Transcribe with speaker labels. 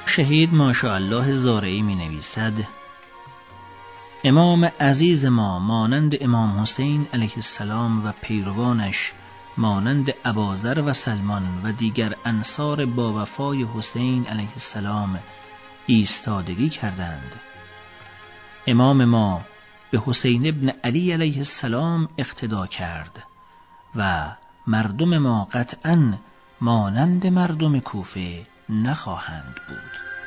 Speaker 1: شهید ماشاءالله زارعی می نویسد: امام عزیز ما مانند امام حسین علیه السلام و پیروانش مانند اباذر و سلمان و دیگر انصار با وفای حسین علیه السلام ایستادگی کردند. امام ما به حسین ابن علی علیه السلام اقتدا کرد و مردم ما قطعاً مانند مردم کوفه نخواهند بود.